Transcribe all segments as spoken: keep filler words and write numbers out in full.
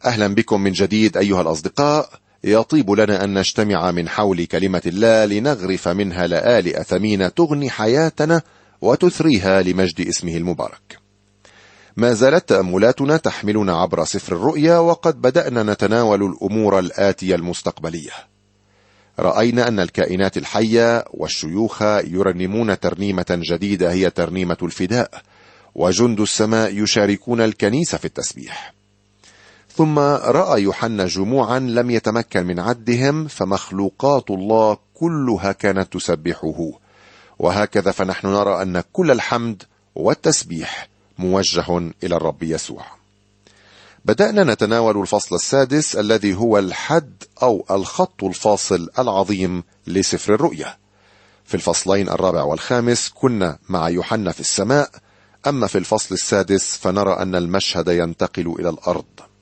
أهلا بكم من جديد أيها الأصدقاء. يطيب لنا أن نجتمع من حول كلمة الله لنغرف منها لآلئ ثمينة تغني حياتنا وتثريها لمجد اسمه المبارك. ما زالت تأملاتنا تحملنا عبر سفر الرؤيا، وقد بدأنا نتناول الأمور الآتية المستقبلية. رأينا أن الكائنات الحية والشيوخ يرنمون ترنيمة جديدة هي ترنيمة الفداء، وجند السماء يشاركون الكنيسة في التسبيح. ثم رأى يوحنا جموعا لم يتمكن من عدهم، فمخلوقات الله كلها كانت تسبحه. وهكذا فنحن نرى أن كل الحمد والتسبيح موجه إلى الرب يسوع. بدأنا نتناول الفصل السادس الذي هو الحد أو الخط الفاصل العظيم لسفر الرؤيا. في الفصلين الرابع والخامس كنا مع يوحنا في السماء، أما في الفصل السادس فنرى أن المشهد ينتقل إلى الأرض.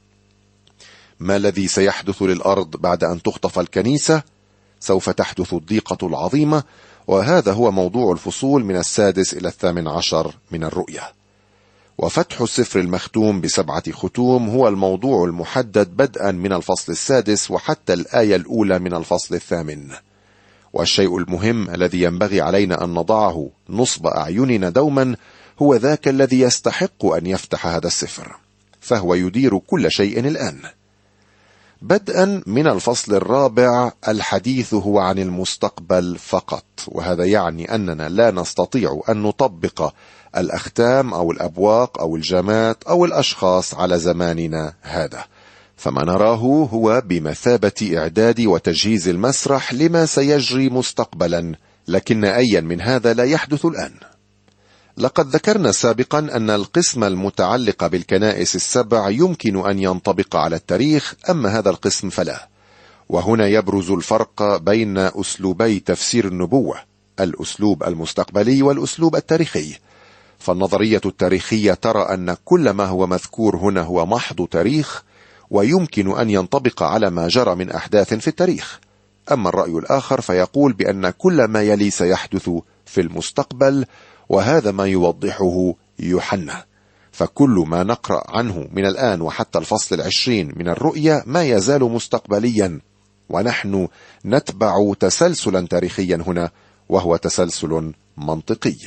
ما الذي سيحدث للأرض بعد أن تخطف الكنيسة؟ سوف تحدث الضيقة العظيمة، وهذا هو موضوع الفصول من السادس إلى الثامن عشر من الرؤيا. وفتح السفر المختوم بسبعة ختوم هو الموضوع المحدد بدءا من الفصل السادس وحتى الآية الأولى من الفصل الثامن. والشيء المهم الذي ينبغي علينا أن نضعه نصب أعيننا دوما هو ذاك الذي يستحق أن يفتح هذا السفر، فهو يدير كل شيء الآن. بدءا من الفصل الرابع الحديث هو عن المستقبل فقط، وهذا يعني أننا لا نستطيع أن نطبق الأختام أو الأبواق أو الجماد أو الأشخاص على زماننا هذا، فما نراه هو بمثابة إعداد وتجهيز المسرح لما سيجري مستقبلا، لكن أيا من هذا لا يحدث الآن. لقد ذكرنا سابقا أن القسم المتعلق بالكنائس السبع يمكن أن ينطبق على التاريخ، أما هذا القسم فلا. وهنا يبرز الفرق بين أسلوبي تفسير النبوة، الأسلوب المستقبلي والأسلوب التاريخي. فالنظرية التاريخية ترى أن كل ما هو مذكور هنا هو محض تاريخ، ويمكن أن ينطبق على ما جرى من أحداث في التاريخ. أما الرأي الآخر فيقول بأن كل ما يلي سيحدث في المستقبل، وهذا ما يوضحه يوحنا. فكل ما نقرأ عنه من الآن وحتى الفصل العشرين من الرؤيا ما يزال مستقبليا، ونحن نتبع تسلسلا تاريخيا هنا وهو تسلسل منطقي.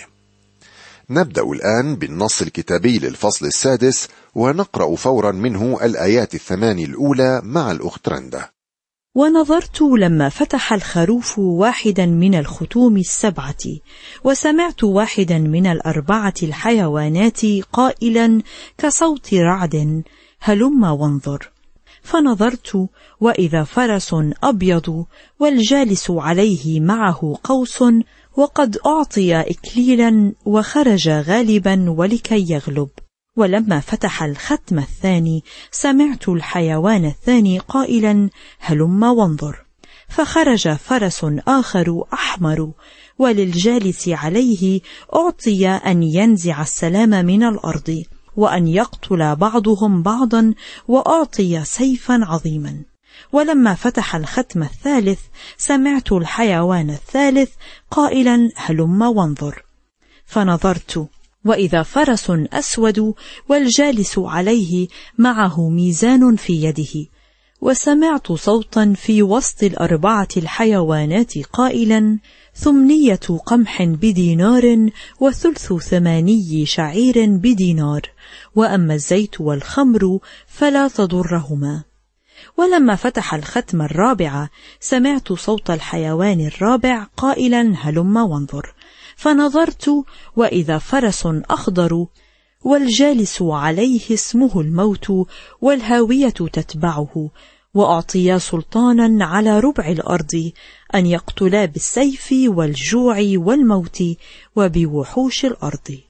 نبدأ الآن بالنص الكتابي للفصل السادس، ونقرأ فورا منه الآيات الثماني الأولى مع الأخت رندا. ونظرت لما فتح الخروف واحدا من الختوم السبعة، وسمعت واحدا من الأربعة الحيوانات قائلا كصوت رعد: هلم وانظر. فنظرت وإذا فرس أبيض، والجالس عليه معه قوس، وقد أعطي إكليلا وخرج غالبا ولكي يغلب. ولما فتح الختم الثاني سمعت الحيوان الثاني قائلا: هلم وانظر. فخرج فرس آخر أحمر، وللجالس عليه أعطي أن ينزع السلام من الأرض، وأن يقتل بعضهم بعضا، وأعطي سيفا عظيما. ولما فتح الختم الثالث سمعت الحيوان الثالث قائلا: هلم وانظر. فنظرت وإذا فرس أسود، والجالس عليه معه ميزان في يده. وسمعت صوتا في وسط الأربعة الحيوانات قائلا: ثمنية قمح بدينار، وثلث ثماني شعير بدينار، وأما الزيت والخمر فلا تضرهما. ولما فتح الختم الرابع سمعت صوت الحيوان الرابع قائلا: هلم وانظر. فنظرت وإذا فرس أخضر، والجالس عليه اسمه الموت، والهاوية تتبعه، وأعطيا سلطانا على ربع الأرض أن يقتلا بالسيف والجوع والموت وبوحوش الأرض.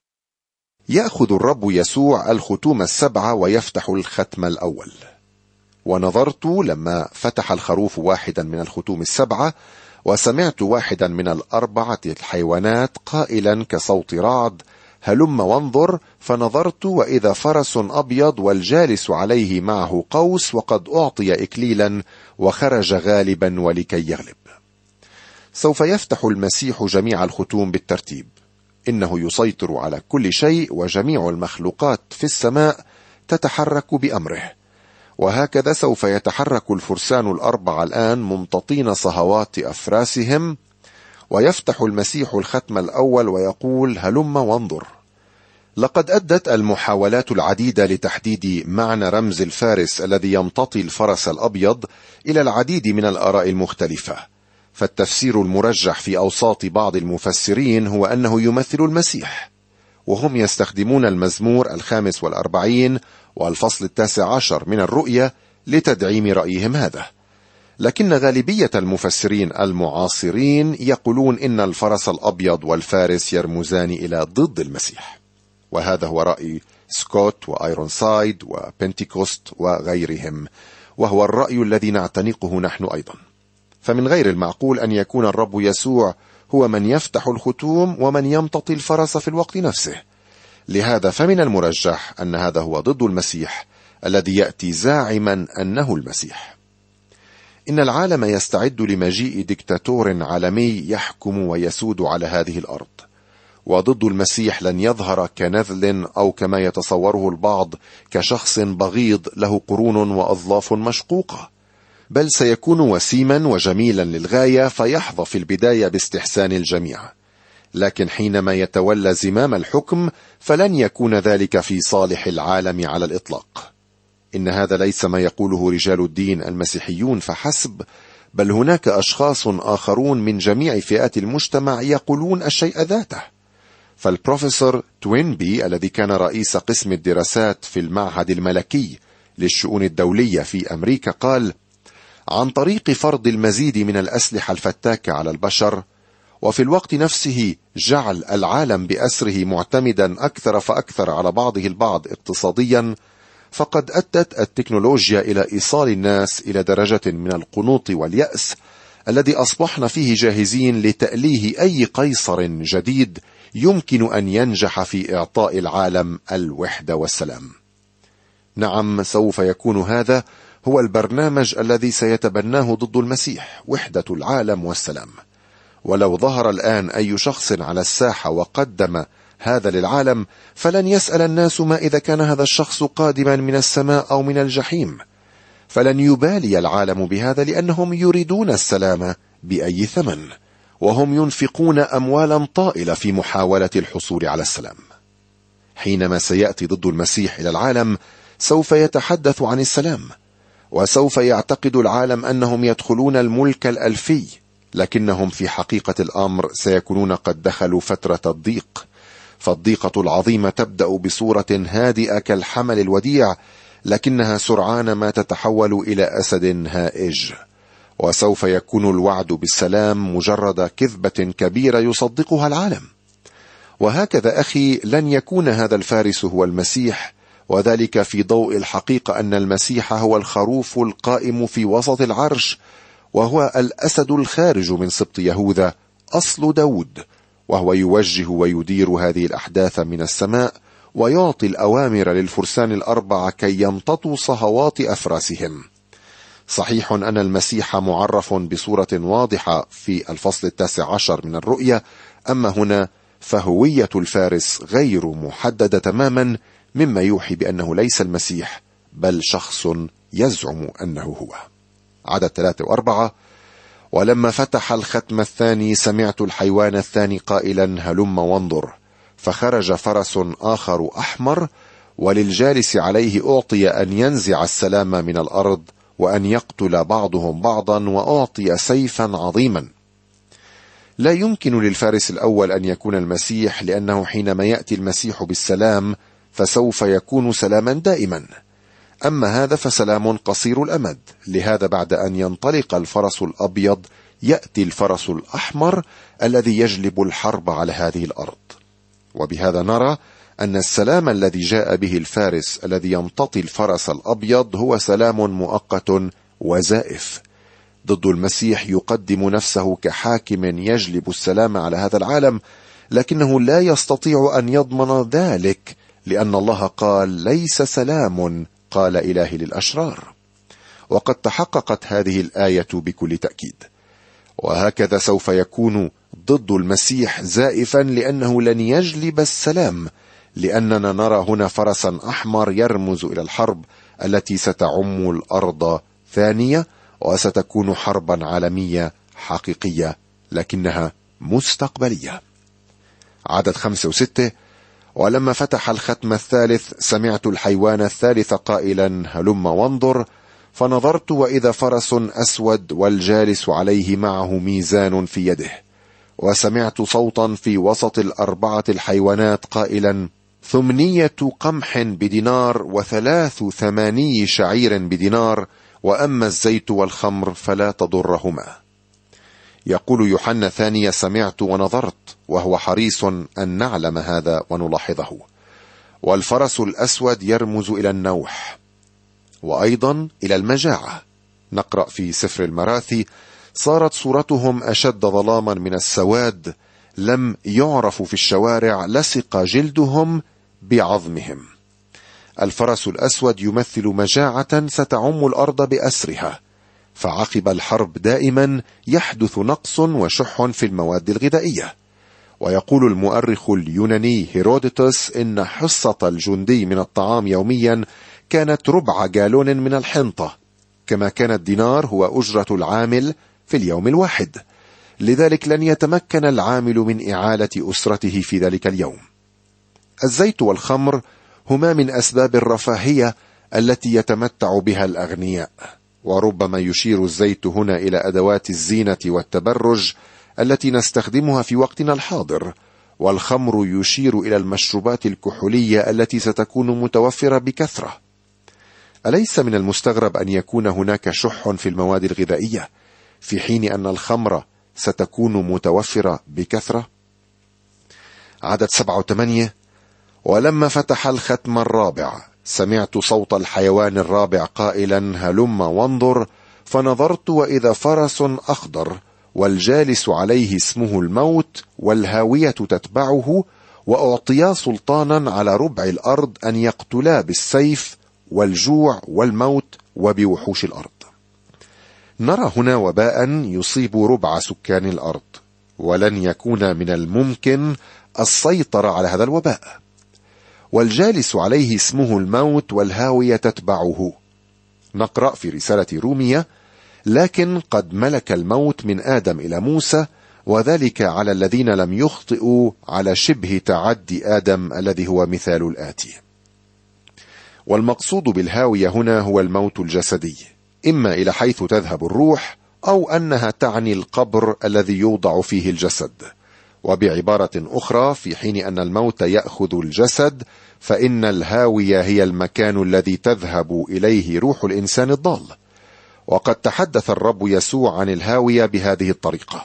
يأخذ الرب يسوع الختوم السبعة ويفتح الختم الأول. ونظرت لما فتح الخروف واحدا من الختوم السبعة، وسمعت واحدا من الأربعة الحيوانات قائلا كصوت رعد: هلم وانظر. فنظرت وإذا فرس أبيض، والجالس عليه معه قوس، وقد أعطي إكليلا وخرج غالبا ولكي يغلب. سوف يفتح المسيح جميع الختوم بالترتيب. إنه يسيطر على كل شيء، وجميع المخلوقات في السماء تتحرك بأمره. وهكذا سوف يتحرك الفرسان الأربعة الآن ممتطين صهوات أفراسهم، ويفتح المسيح الختم الأول ويقول: هلم وانظر. لقد أدت المحاولات العديدة لتحديد معنى رمز الفارس الذي يمتطي الفرس الأبيض إلى العديد من الآراء المختلفة، فالتفسير المرجح في أوساط بعض المفسرين هو أنه يمثل المسيح، وهم يستخدمون المزمور الخامس والأربعين والفصل التاسع عشر من الرؤيا لتدعيم رأيهم هذا. لكن غالبية المفسرين المعاصرين يقولون إن الفرس الأبيض والفارس يرمزان إلى ضد المسيح، وهذا هو رأي سكوت وآيرونسايد وبنتيكوست وغيرهم، وهو الرأي الذي نعتنقه نحن أيضا. فمن غير المعقول أن يكون الرب يسوع هو من يفتح الختوم ومن يمتطي الفرس في الوقت نفسه. لهذا فمن المرجح أن هذا هو ضد المسيح الذي يأتي زاعما أنه المسيح. إن العالم يستعد لمجيء ديكتاتور عالمي يحكم ويسود على هذه الأرض، وضد المسيح لن يظهر كنذل أو كما يتصوره البعض كشخص بغيض له قرون وأظلاف مشقوقة، بل سيكون وسيما وجميلا للغاية، فيحظى في البداية باستحسان الجميع، لكن حينما يتولى زمام الحكم فلن يكون ذلك في صالح العالم على الإطلاق. إن هذا ليس ما يقوله رجال الدين المسيحيون فحسب، بل هناك أشخاص آخرون من جميع فئات المجتمع يقولون الشيء ذاته. فالبروفيسور توينبي الذي كان رئيس قسم الدراسات في المعهد الملكي للشؤون الدولية في أمريكا قال: عن طريق فرض المزيد من الأسلحة الفتاكة على البشر، وفي الوقت نفسه جعل العالم بأسره معتمدا أكثر فأكثر على بعضه البعض اقتصاديا، فقد أدت التكنولوجيا إلى إيصال الناس إلى درجة من القنوط واليأس الذي أصبحنا فيه جاهزين لتأليه أي قيصر جديد يمكن أن ينجح في إعطاء العالم الوحدة والسلام. نعم، سوف يكون هذا هو البرنامج الذي سيتبناه ضد المسيح، وحدة العالم والسلام. ولو ظهر الآن أي شخص على الساحة وقدم هذا للعالم، فلن يسأل الناس ما إذا كان هذا الشخص قادما من السماء أو من الجحيم، فلن يبالي العالم بهذا، لأنهم يريدون السلام بأي ثمن، وهم ينفقون أموالا طائلة في محاولة الحصول على السلام. حينما سيأتي ضد المسيح إلى العالم سوف يتحدث عن السلام، وسوف يعتقد العالم أنهم يدخلون الملك الألفي، لكنهم في حقيقة الأمر سيكونون قد دخلوا فترة الضيق. فالضيقة العظيمة تبدأ بصورة هادئة كالحمل الوديع، لكنها سرعان ما تتحول إلى أسد هائج، وسوف يكون الوعد بالسلام مجرد كذبة كبيرة يصدقها العالم. وهكذا أخي، لن يكون هذا الفارس هو المسيح، وذلك في ضوء الحقيقة أن المسيح هو الخروف القائم في وسط العرش، وهو الأسد الخارج من سبط يهوذا أصل داود، وهو يوجه ويدير هذه الأحداث من السماء، ويعطي الأوامر للفرسان الأربعة كي يمتطوا صهوات أفراسهم. صحيح أن المسيح معرف بصورة واضحة في الفصل التاسع عشر من الرؤيا، أما هنا فهوية الفارس غير محددة تماما، مما يوحي بأنه ليس المسيح بل شخص يزعم أنه هو. عدد ثلاثة وأربعة: ولما فتح الختم الثاني سمعت الحيوان الثاني قائلا: هلم وانظر. فخرج فرس آخر أحمر، وللجالس عليه أعطي أن ينزع السلام من الأرض، وأن يقتل بعضهم بعضا، وأعطي سيفا عظيما. لا يمكن للفارس الأول أن يكون المسيح، لأنه حينما يأتي المسيح بالسلام فسوف يكون سلاما دائما، أما هذا فسلام قصير الأمد. لهذا بعد أن ينطلق الفرس الأبيض يأتي الفرس الأحمر الذي يجلب الحرب على هذه الأرض. وبهذا نرى أن السلام الذي جاء به الفارس الذي يمتطي الفرس الأبيض هو سلام مؤقت وزائف. ضد المسيح يقدم نفسه كحاكم يجلب السلام على هذا العالم، لكنه لا يستطيع أن يضمن ذلك، لأن الله قال: ليس سلام قال إلهي للأشرار. وقد تحققت هذه الآية بكل تأكيد. وهكذا سوف يكون ضد المسيح زائفا، لأنه لن يجلب السلام، لأننا نرى هنا فرسا أحمر يرمز إلى الحرب التي ستعم الأرض ثانية، وستكون حربا عالمية حقيقية لكنها مستقبلية. عدد خمسة وستة: ولما فتح الختم الثالث سمعت الحيوان الثالث قائلا هلم وانظر، فنظرت وإذا فرس أسود والجالس عليه معه ميزان في يده، وسمعت صوتا في وسط الأربعة الحيوانات قائلا ثمنية قمح بدينار وثلاث ثماني شعير بدينار، وأما الزيت والخمر فلا تضرهما. يقول يوحنا ثانية سمعت ونظرت، وهو حريص أن نعلم هذا ونلاحظه. والفرس الأسود يرمز إلى النوح وأيضا إلى المجاعة. نقرأ في سفر المراثي: صارت صورتهم أشد ظلاما من السواد، لم يعرفوا في الشوارع، لصق جلدهم بعظمهم. الفرس الأسود يمثل مجاعة ستعم الأرض بأسرها، فعقب الحرب دائما يحدث نقص وشح في المواد الغذائية. ويقول المؤرخ اليوناني هيرودوتوس إن حصة الجندي من الطعام يوميا كانت ربع جالون من الحنطة، كما كان الدينار هو أجرة العامل في اليوم الواحد. لذلك لن يتمكن العامل من إعالة أسرته في ذلك اليوم. الزيت والخمر هما من أسباب الرفاهية التي يتمتع بها الأغنياء، وربما يشير الزيت هنا إلى أدوات الزينة والتبرج التي نستخدمها في وقتنا الحاضر، والخمر يشير إلى المشروبات الكحولية التي ستكون متوفرة بكثرة. أليس من المستغرب أن يكون هناك شح في المواد الغذائية في حين أن الخمر ستكون متوفرة بكثرة؟ عدد سبعة وثمانية: ولما فتح الختم الرابع سمعت صوت الحيوان الرابع قائلا هلم وانظر، فنظرت وإذا فرس أخضر والجالس عليه اسمه الموت والهاوية تتبعه، وأعطيا سلطانا على ربع الأرض أن يقتلا بالسيف والجوع والموت وبوحوش الأرض. نرى هنا وباء يصيب ربع سكان الأرض، ولن يكون من الممكن السيطرة على هذا الوباء. والجالس عليه اسمه الموت والهاوية تتبعه. نقرأ في رسالة رومية: لكن قد ملك الموت من آدم إلى موسى، وذلك على الذين لم يخطئوا على شبه تعدي آدم الذي هو مثال الآتي. والمقصود بالهاوية هنا هو الموت الجسدي، إما إلى حيث تذهب الروح أو أنها تعني القبر الذي يوضع فيه الجسد. وبعبارة أخرى، في حين أن الموت يأخذ الجسد، فإن الهاوية هي المكان الذي تذهب إليه روح الإنسان الضال. وقد تحدث الرب يسوع عن الهاوية بهذه الطريقة.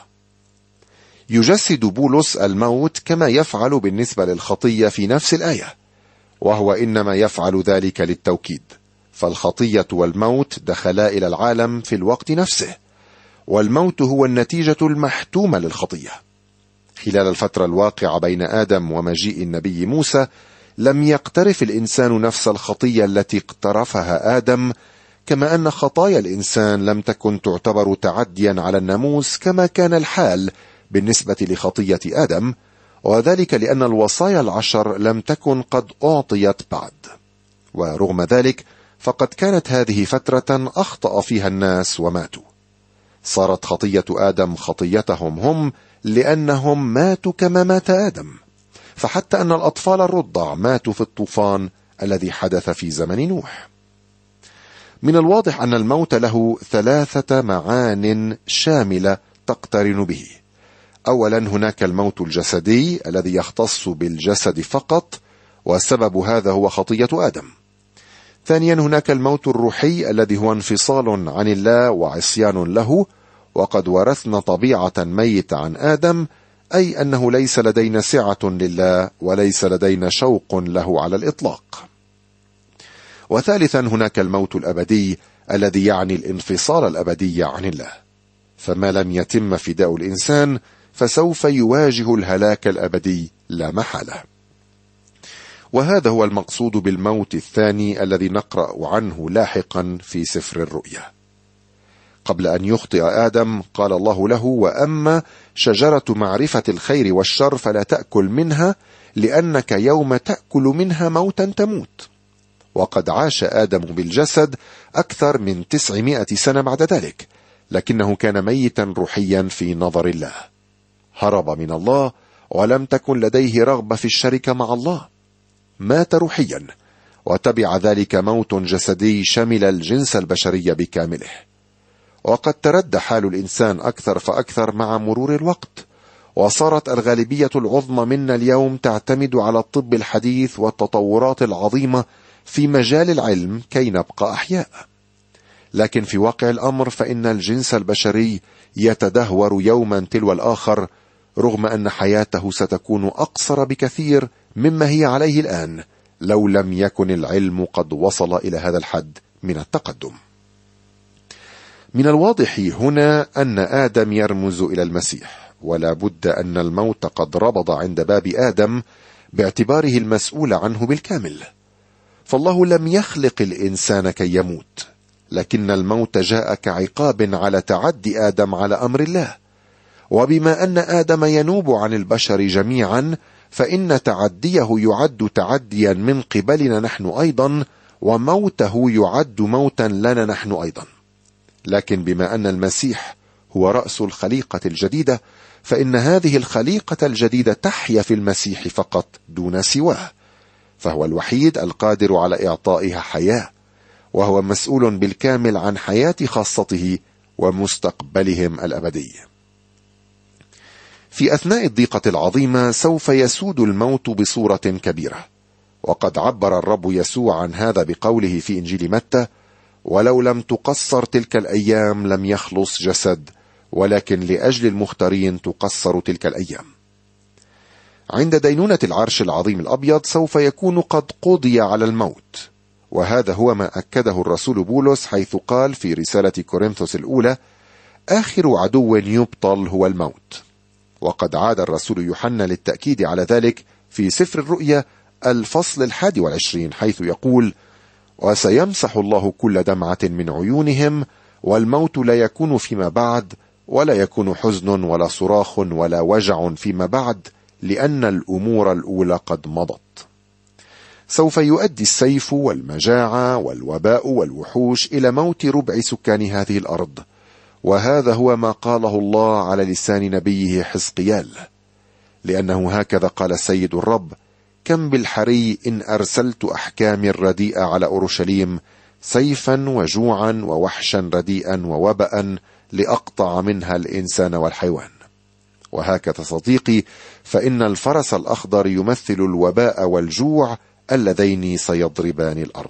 يجسد بولس الموت كما يفعل بالنسبة للخطية في نفس الآية، وهو إنما يفعل ذلك للتوكيد، فالخطية والموت دخلا إلى العالم في الوقت نفسه، والموت هو النتيجة المحتومة للخطية. خلال الفترة الواقعة بين آدم ومجيء النبي موسى لم يقترف الإنسان نفس الخطية التي اقترفها آدم، كما أن خطايا الإنسان لم تكن تعتبر تعديا على الناموس كما كان الحال بالنسبة لخطية آدم، وذلك لأن الوصايا العشر لم تكن قد أعطيت بعد. ورغم ذلك فقد كانت هذه فترة أخطأ فيها الناس وماتوا. صارت خطية آدم خطيتهم هم، لأنهم ماتوا كما مات آدم، فحتى أن الأطفال الرضع ماتوا في الطوفان الذي حدث في زمن نوح. من الواضح أن الموت له ثلاثة معان شاملة تقترن به. أولا، هناك الموت الجسدي الذي يختص بالجسد فقط، والسبب هذا هو خطية آدم. ثانيا، هناك الموت الروحي الذي هو انفصال عن الله وعصيان له، وقد ورثنا طبيعة ميتة عن آدم، أي أنه ليس لدينا سعة لله وليس لدينا شوق له على الإطلاق. وثالثا، هناك الموت الأبدي الذي يعني الانفصال الأبدي عن الله، فما لم يتم فداء الإنسان فسوف يواجه الهلاك الأبدي لا محالة. وهذا هو المقصود بالموت الثاني الذي نقرأ عنه لاحقا في سفر الرؤيا. قبل أن يخطئ آدم قال الله له: وأما شجرة معرفة الخير والشر فلا تأكل منها، لأنك يوم تأكل منها موتا تموت. وقد عاش آدم بالجسد أكثر من تسعمائة سنة بعد ذلك، لكنه كان ميتا روحيا في نظر الله. هرب من الله ولم تكن لديه رغبة في الشركة مع الله. مات روحيا، وتبع ذلك موت جسدي شمل الجنس البشري بكامله. وقد تردى حال الإنسان أكثر فأكثر مع مرور الوقت، وصارت الغالبية العظمى منا اليوم تعتمد على الطب الحديث والتطورات العظيمة في مجال العلم كي نبقى أحياء. لكن في واقع الأمر فإن الجنس البشري يتدهور يوما تلو الآخر، رغم أن حياته ستكون أقصر بكثير مما هي عليه الآن لو لم يكن العلم قد وصل إلى هذا الحد من التقدم. من الواضح هنا أن آدم يرمز إلى المسيح، ولا بد أن الموت قد ربض عند باب آدم باعتباره المسؤول عنه بالكامل. فالله لم يخلق الإنسان كي يموت، لكن الموت جاء كعقاب على تعدي آدم على أمر الله. وبما أن آدم ينوب عن البشر جميعا، فإن تعديه يعد تعديا من قبلنا نحن أيضا، وموته يعد موتا لنا نحن أيضا. لكن بما أن المسيح هو رأس الخليقة الجديدة، فإن هذه الخليقة الجديدة تحيا في المسيح فقط دون سواه، فهو الوحيد القادر على إعطائها حياة، وهو مسؤول بالكامل عن حياة خاصته ومستقبلهم الأبدي. في أثناء الضيقة العظيمة سوف يسود الموت بصورة كبيرة، وقد عبر الرب يسوع عن هذا بقوله في إنجيل متى: ولو لم تقصر تلك الأيام لم يخلص جسد، ولكن لأجل المختارين تقصر تلك الأيام. عند دينونة العرش العظيم الأبيض سوف يكون قد قضي على الموت، وهذا هو ما أكده الرسول بولس حيث قال في رسالة كورنثوس الأولى: آخر عدو يبطل هو الموت. وقد عاد الرسول يوحنا للتأكيد على ذلك في سفر الرؤيا الفصل الحادي والعشرين حيث يقول: وسيمسح الله كل دمعة من عيونهم، والموت لا يكون فيما بعد، ولا يكون حزن ولا صراخ ولا وجع فيما بعد، لأن الأمور الأولى قد مضت. سوف يؤدي السيف والمجاعة والوباء والوحوش إلى موت ربع سكان هذه الأرض، وهذا هو ما قاله الله على لسان نبيه حزقيال، لأنه هكذا قال السيد الرب: كم بالحري إن أرسلت أحكامي الرديئة على أورشليم، سيفا وجوعا ووحشا رديئا ووباء، لأقطع منها الإنسان والحيوان. وهكذا صديقي، فإن الفرس الأخضر يمثل الوباء والجوع اللذين سيضربان الأرض.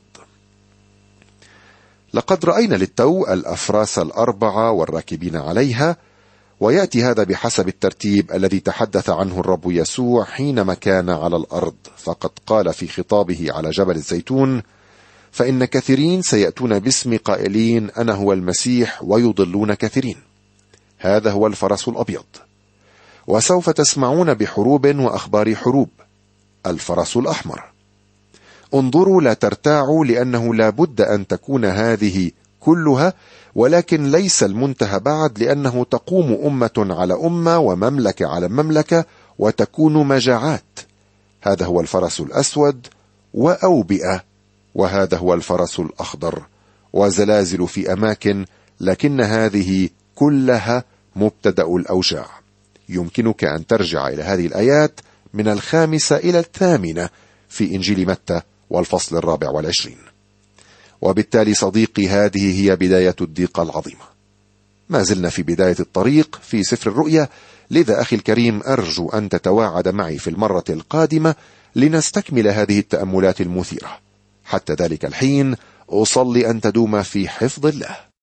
لقد رأينا للتو الأفراس الأربعة والراكبين عليها، ويأتي هذا بحسب الترتيب الذي تحدث عنه الرب يسوع حينما كان على الأرض، فقد قال في خطابه على جبل الزيتون: فإن كثيرين سيأتون باسم قائلين أنا هو المسيح ويضلون كثيرين. هذا هو الفرس الأبيض. وسوف تسمعون بحروب وأخبار حروب. الفرس الأحمر. انظروا لا ترتاعوا، لأنه لا بد أن تكون هذه كلها، ولكن ليس المنتهى بعد، لأنه تقوم أمة على أمة ومملكة على مملكة، وتكون مجاعات. هذا هو الفرس الأسود، وأوبئة، وهذا هو الفرس الأخضر، وزلازل في أماكن، لكن هذه كلها مبتدأ الأوجاع. يمكنك أن ترجع إلى هذه الآيات من الخامسة إلى الثامنة في إنجيل متى والفصل الرابع والعشرين. وبالتالي صديقي، هذه هي بداية الضيقة العظيمة. ما زلنا في بداية الطريق في سفر الرؤيا، لذا أخي الكريم أرجو أن تتواعد معي في المرة القادمة لنستكمل هذه التأملات المثيرة. حتى ذلك الحين أصلي أن تدوم في حفظ الله.